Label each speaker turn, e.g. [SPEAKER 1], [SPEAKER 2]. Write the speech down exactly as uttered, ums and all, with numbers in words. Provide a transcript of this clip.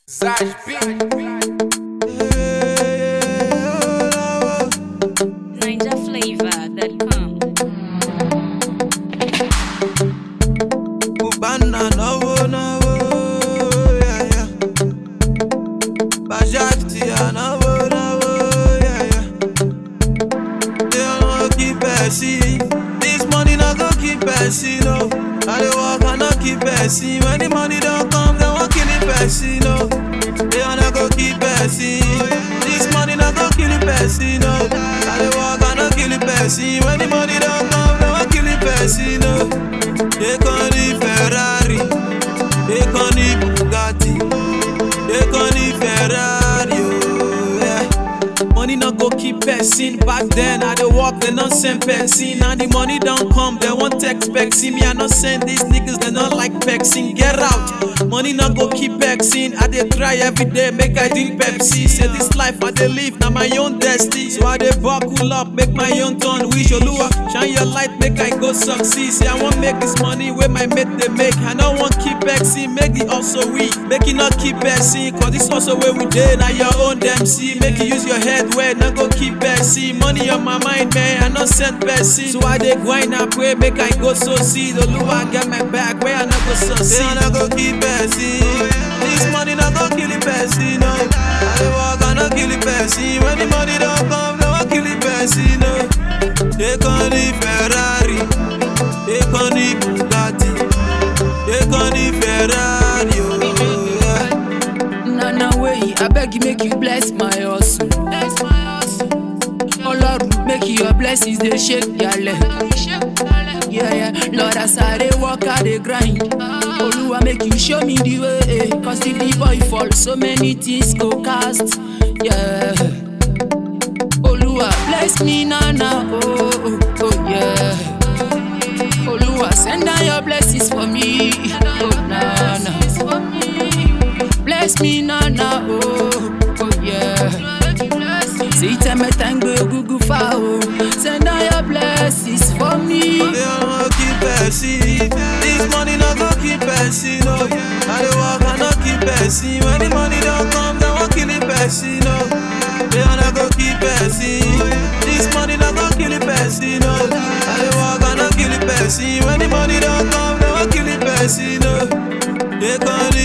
[SPEAKER 1] Zaj beat.
[SPEAKER 2] Ninja Flavor dot com.
[SPEAKER 3] Cubana novo, novo, yeah, yeah. Bajaktia novo, novo, yeah, yeah. They don't keep passing. This money not gonna keep passing, no. I dey work and not keep passing. When the money don't come, they won't kill it passing, no. They are not gonna keep passing. This money not gonna kill it passing, no. I dey work and not kill it passing. When the money don't come, they won't kill it passing, no. They con the Ferrari, they con the Bugatti, they con the Ferrari, oh, yeah. Money not go keep passing. Back then I dey work, they not send passing. Now the money don't come, they won't text back. See me, I not send these niggas, they not like pexing. Get out, money not go keep passing. I dey try every day, make I drink Pepsi. Say this life I dey live, now my own destiny. So I dey buckle up, make my own turn. Wish Oluwa, shine your light, make I go succeed. Say I want make this money where my mate they make. I don't want keep passing, make it also weak. Make it not keep passing, cause this also where we dey. Now your own them see, make you use your head where not go keep passing. Money on my mind, man, I not send passing. So I dey grind and pray, make I go succeed. Oluwa get my back, where I not go succeed. Say I not go keep passing. This money not go kill it passing, no. I dey walk and not kill it passing. When the money don't come, they won't kill it passing, no. They con the Ferrari, they con the Bugatti, they con the Ferrari, oh, yeah.
[SPEAKER 4] Nana way, I beg you make you bless my hustle. Bless my hustle. Oh Lord, make your blessings they shake your leg. Yeah, yeah. Lord, as I dey walk, I dey grind. Oluwa make you show me the way. Cause if the boy fall, so many things go cast. Yeah. Oluwa bless me, Nana. Oh, oh, oh yeah. Oluwa send down your blessings for me. Oh, Nana. Bless me, Nana. Oh, oh yeah. See, tell me thank you, Gugu Fao. Send down your blessings for me.
[SPEAKER 3] They don't keep passing. This money not go keep passing, no. I dey work and not keep passing. When the money don't come, they won't kill it passing, no. They don't go keep passing. This money not go kill it passing, no. I dey work and not kill it passing. When the money don't come, they won't kill it passing, no. They con the